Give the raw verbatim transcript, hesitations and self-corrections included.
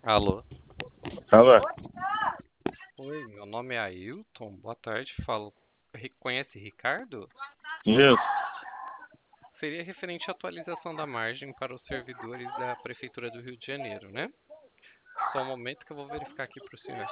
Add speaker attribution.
Speaker 1: Alô?
Speaker 2: Alô?
Speaker 1: Oi, meu nome é Ailton. Boa tarde, falo. Ri- Conhece Ricardo?
Speaker 2: Isso.
Speaker 1: Seria referente à atualização da margem para os servidores da Prefeitura do Rio de Janeiro, né? Só um momento que eu vou verificar aqui para o senhor.